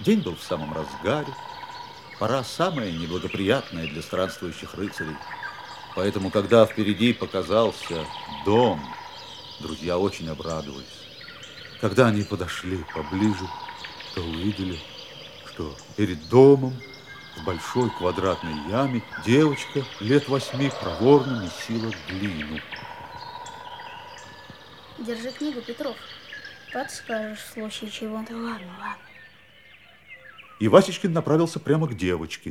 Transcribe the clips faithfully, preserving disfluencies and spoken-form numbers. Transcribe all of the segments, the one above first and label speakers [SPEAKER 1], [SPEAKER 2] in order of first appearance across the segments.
[SPEAKER 1] День был в самом разгаре. Пора самая неблагоприятная для странствующих рыцарей. Поэтому, когда впереди показался дом, друзья очень обрадовались. Когда они подошли поближе, то увидели, что перед домом в большой квадратной яме девочка лет восьми проворно месила глину.
[SPEAKER 2] Держи книгу, Петров. Подскажешь в случае чего.
[SPEAKER 3] Да ладно, ладно.
[SPEAKER 1] И Васечкин направился прямо к девочке.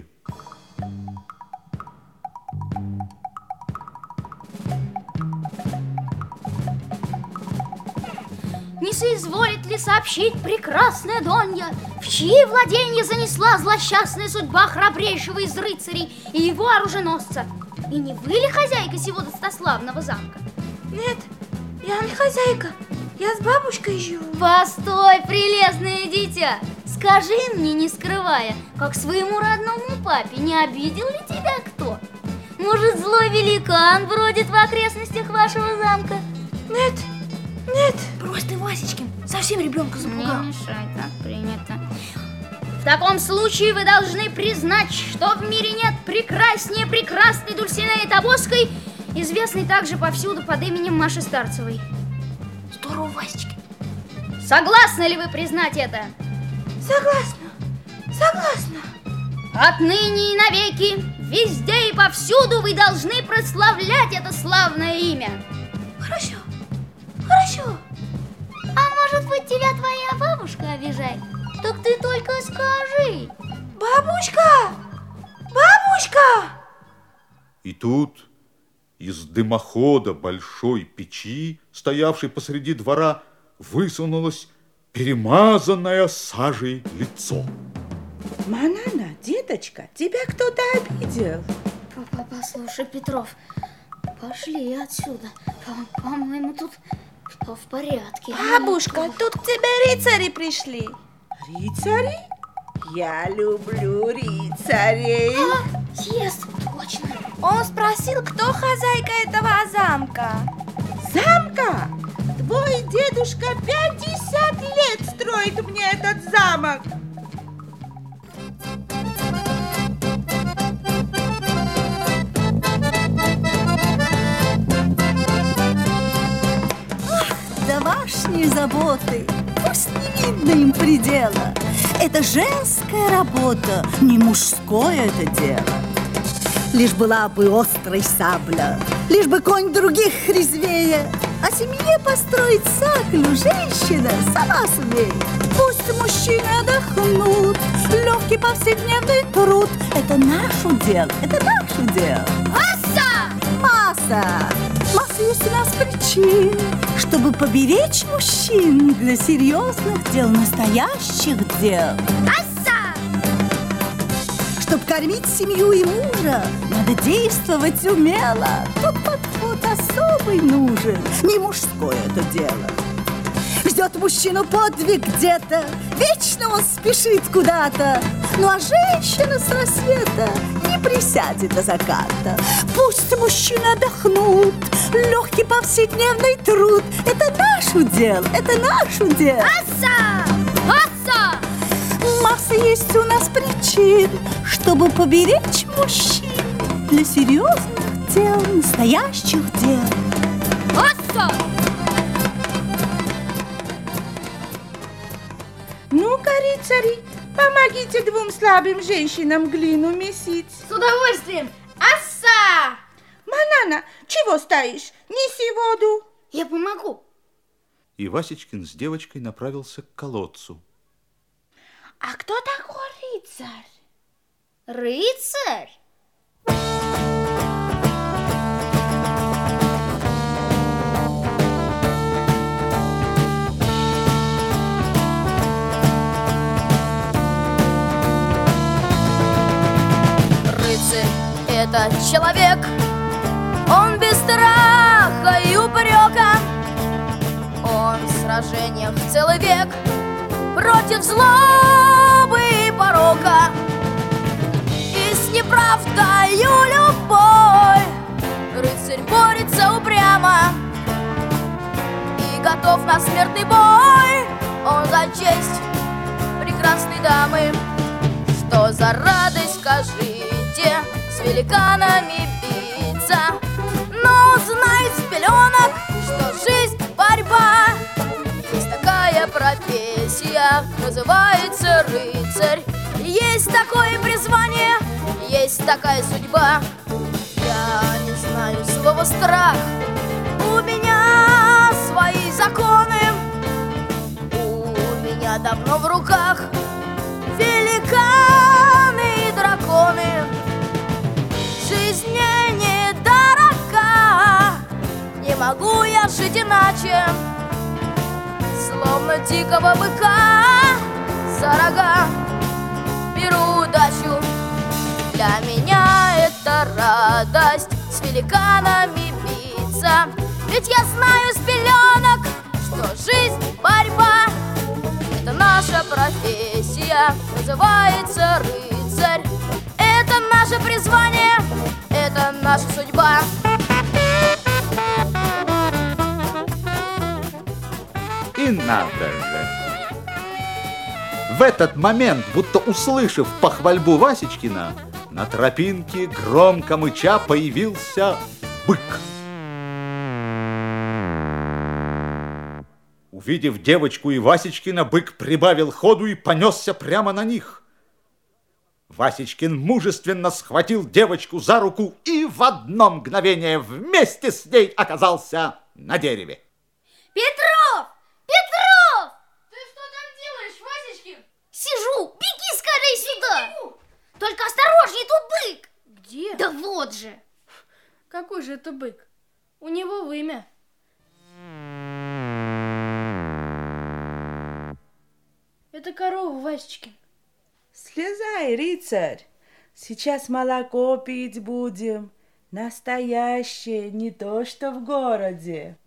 [SPEAKER 2] Не соизволит ли сообщить прекрасная Донья, в чьи владения занесла злосчастная судьба храбрейшего из рыцарей и его оруженосца? И не вы ли хозяйка сего достославного замка?
[SPEAKER 3] Нет, я не хозяйка. Я с бабушкой живу.
[SPEAKER 2] Постой, прелестное дитя! Скажи мне, не скрывая, как своему родному папе, не обидел ли тебя кто? Может, злой великан бродит в окрестностях вашего замка?
[SPEAKER 3] Нет, нет.
[SPEAKER 2] Брось ты, Васечкин, совсем ребенка запугал. Не мешай, так принято. В таком случае вы должны признать, что в мире нет прекраснее прекрасной Дульсинеи Тобоской, известной также повсюду под именем Маши Старцевой.
[SPEAKER 3] Здорово, Васечкин.
[SPEAKER 2] Согласны ли вы признать это?
[SPEAKER 3] Согласна, согласна.
[SPEAKER 2] Отныне и навеки, везде и повсюду вы должны прославлять это славное имя.
[SPEAKER 3] Хорошо, хорошо.
[SPEAKER 2] А может быть, тебя твоя бабушка обижает? Так ты только скажи.
[SPEAKER 3] Бабушка! Бабушка!
[SPEAKER 1] И тут из дымохода большой печи, стоявшей посреди двора, высунулось перемазанное сажей лицо.
[SPEAKER 4] Манана, деточка, тебя кто-то обидел.
[SPEAKER 2] Папа, послушай, Петров, пошли отсюда. По-моему, тут все в порядке.
[SPEAKER 3] Бабушка, тут к тебе рыцари пришли.
[SPEAKER 4] Рыцари? Я люблю рыцарей.
[SPEAKER 2] А, есть, точно.
[SPEAKER 3] Он спросил, кто хозяйка этого замка.
[SPEAKER 4] Замка? Твой дедушка пятьдесят лет строит мне этот замок.
[SPEAKER 5] Домашние заботы, пусть не видно им предела. Это женская работа, не мужское это дело. Лишь была бы острой сабля, лишь бы конь других резвее. О семье построить саклю женщина сама сумеет. Пусть мужчины отдохнут, легкий повседневный труд. Это наше дело, это наше дело.
[SPEAKER 2] Масса!
[SPEAKER 5] Масса! Масса есть у нас причин, чтобы поберечь мужчин для серьезных дел, настоящих дел.
[SPEAKER 2] Масса!
[SPEAKER 5] Чтоб кормить семью и мужа, надо действовать умело. Тут подход особый нужен, не мужское это дело. Ждет мужчину подвиг где-то, вечно он спешит куда-то. Ну а женщина с рассвета не присядет до заката. Пусть мужчины отдохнут, легкий повседневный труд. Это наше дело, это наше дело.
[SPEAKER 2] Масса! Масса!
[SPEAKER 5] Масса есть у нас причин, чтобы поберечь мужчин для серьезных дел, настоящих дел.
[SPEAKER 2] Масса!
[SPEAKER 4] Ну-ка, рыцари, помогите двум слабым женщинам глину месить.
[SPEAKER 2] С удовольствием! Асса!
[SPEAKER 4] Манана, чего стоишь? Неси воду.
[SPEAKER 2] Я помогу.
[SPEAKER 1] И Васечкин с девочкой направился к колодцу.
[SPEAKER 4] А кто такой рыцарь?
[SPEAKER 2] Рыцарь?
[SPEAKER 6] Рыцарь — это человек, он без страха и упрека, он в сражениях целый век против злобы и порока. И с неправдою любой рыцарь борется упрямо и готов на смертный бой. Он за честь прекрасную прекрасной дамы. Что за радость, скажите, с великанами биться? Но знает с пеленок, что жизнь — борьба. Есть такая профессия, называется рыцарь. Есть такое призвание, есть такая судьба. Я не знаю слова страх, у меня свои законы. У меня давно в руках великаны и драконы. Жизнь мне недорога, не могу я жить иначе. Словно дикого быка за рога беру удачу. Для меня это радость с великанами биться. Ведь я знаю с пеленок, что жизнь — борьба. Это наша профессия, называется рыцарь. Это наше призвание, это наша судьба.
[SPEAKER 1] И надо же! В этот момент, будто услышав похвальбу Васечкина, на тропинке, громко мыча, появился бык. Увидев девочку и Васечкина, бык прибавил ходу и понесся прямо на них. Васечкин мужественно схватил девочку за руку и в одно мгновение вместе с ней оказался на дереве.
[SPEAKER 2] Петров! Петров!
[SPEAKER 6] Ты что там делаешь, Васечкин?
[SPEAKER 2] Сижу! Беги скорее сюда! Бегу. Только осторожней, тут бык!
[SPEAKER 6] Где?
[SPEAKER 2] Да вот же!
[SPEAKER 6] Какой же это бык? У него вымя. Это корова, Васечкин.
[SPEAKER 4] Слезай, рыцарь. Сейчас молоко пить будем. Настоящее, не то что в городе.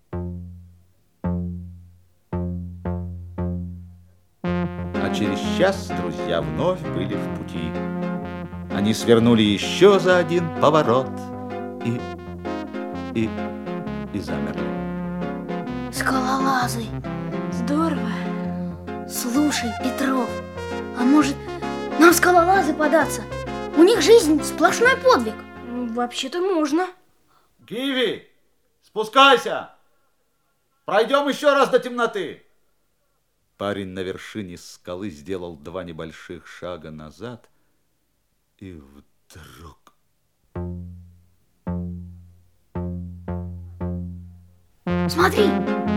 [SPEAKER 1] А через час друзья вновь были в пути. Они свернули еще за один поворот и... и... и замерли.
[SPEAKER 2] Скалолазы!
[SPEAKER 6] Здорово.
[SPEAKER 2] Слушай, Петров, а может нам в скалолазы податься? У них жизнь сплошной подвиг.
[SPEAKER 6] Вообще-то можно.
[SPEAKER 1] Киви, спускайся! Пройдем еще раз до темноты. Парень на вершине скалы сделал два небольших шага назад, и вдруг...
[SPEAKER 2] Смотри!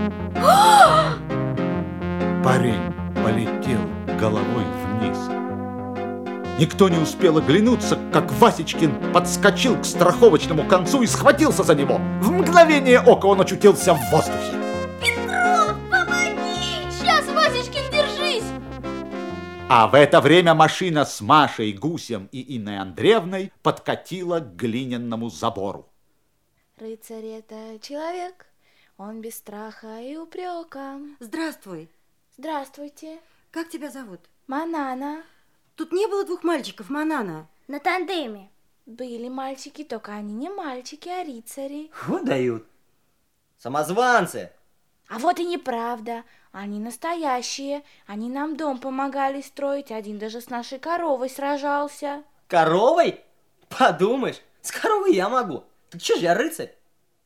[SPEAKER 1] Парень полетел головой вниз. Никто не успел оглянуться, как Васечкин подскочил к страховочному концу и схватился за него. В мгновение ока он очутился в воздухе.
[SPEAKER 2] Петров, помоги! Сейчас, Васечкин, держись!
[SPEAKER 1] А в это время машина с Машей, Гусем и Инной Андреевной подкатила к глиняному забору.
[SPEAKER 3] Рыцарь — это человек, он без страха и упрека.
[SPEAKER 7] Здравствуй.
[SPEAKER 3] Здравствуйте.
[SPEAKER 7] Как тебя зовут?
[SPEAKER 3] Манана.
[SPEAKER 7] Тут не было двух мальчиков, Манана.
[SPEAKER 2] На тандеме.
[SPEAKER 3] Были мальчики, только они не мальчики, а рыцари.
[SPEAKER 8] Вот дают. Самозванцы.
[SPEAKER 3] А вот и неправда. Они настоящие. Они нам дом помогали строить. Один даже с нашей коровой сражался.
[SPEAKER 8] Коровой? Подумаешь, с коровой я могу. Так что же я рыцарь?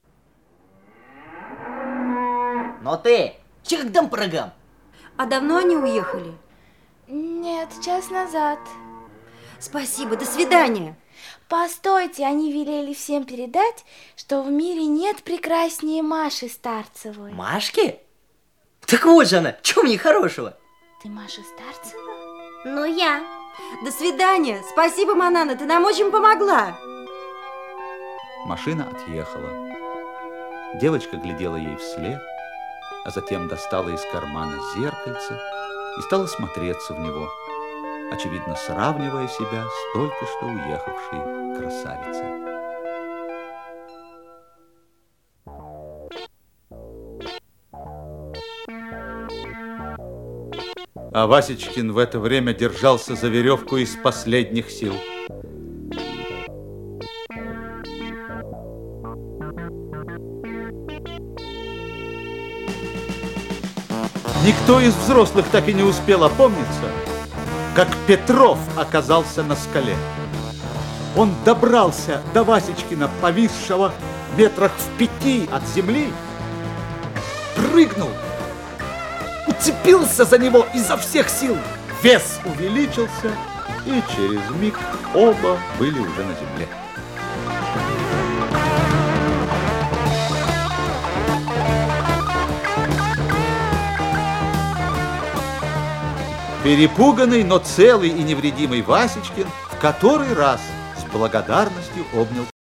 [SPEAKER 8] Но ты, че как дам порогам?
[SPEAKER 7] А давно они уехали?
[SPEAKER 3] Нет, час назад.
[SPEAKER 7] Спасибо, до свидания.
[SPEAKER 3] Постойте, они велели всем передать, что в мире нет прекраснее Маши Старцевой.
[SPEAKER 8] Машки? Так вот же она, что мне хорошего?
[SPEAKER 3] Ты Маша Старцева?
[SPEAKER 2] Ну я.
[SPEAKER 7] До свидания. Спасибо, Манана, ты нам очень помогла.
[SPEAKER 1] Машина отъехала. Девочка глядела ей вслед, а затем достала из кармана зеркальце и стала смотреться в него, очевидно, сравнивая себя с только что уехавшей красавицей. А Васечкин в это время держался за веревку из последних сил. Никто из взрослых так и не успел опомниться, как Петров оказался на скале. Он добрался до Васечкина, повисшего метрах в пяти от земли, прыгнул, уцепился за него изо всех сил. Вес увеличился, и через миг оба были уже на земле. Перепуганный, но целый и невредимый Васечкин в который раз с благодарностью обнял